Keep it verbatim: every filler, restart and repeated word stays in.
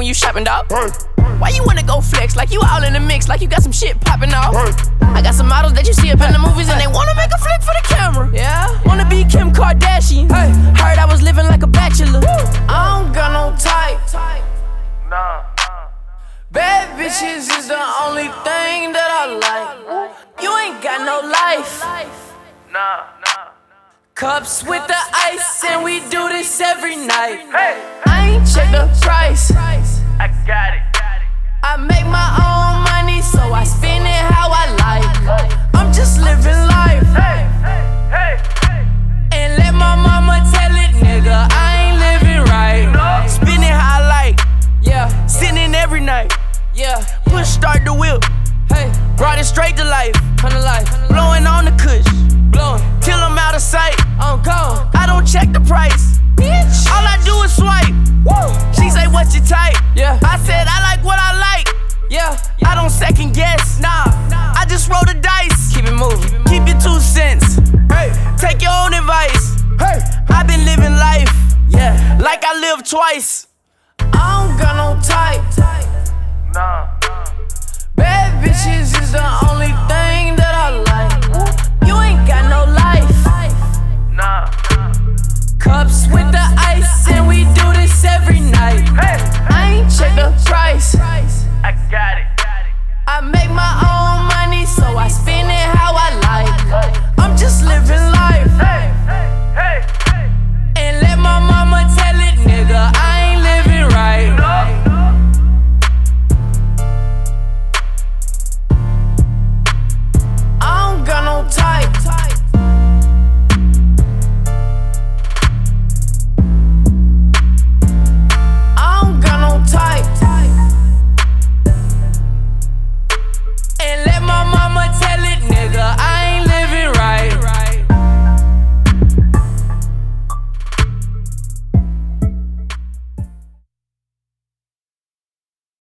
when you shopping, dawg? Why you wanna go flex like you all in the mix, like you got some shit popping off? I got some models that you see up in the movies and they wanna make a flick for the camera. Yeah, wanna be Kim Kardashian. Heard I was living like a bachelor. I don't got no type. Nah. Bad bitches is the only thing that I like. You ain't got no life. Nah. Cups with the ice and we do this every night. Hey, I ain't check the price. I got it. I make my own money, so I spend it how I like. I'm just living life. Hey, hey, hey. And let my mama tell it, nigga, I ain't living right. Spend it how I like. Yeah, sitting every night. Yeah, push start the whip. Hey, brought it straight to life. Come to life. Blowing on the kush. Blowing till I'm out of sight. I'm gone. I don't check the price. Bitch. All I do is swipe. Woo. She say, what's your type? Yeah. I said, I like what I like. Yeah. I don't second guess. Nah. I just roll the dice. Keep it moving. Keep your two cents. Hey. Take your own advice. Hey. I've been living life. Yeah. Like I lived twice. I don't got no type. Nah. Bad bitches is the only thing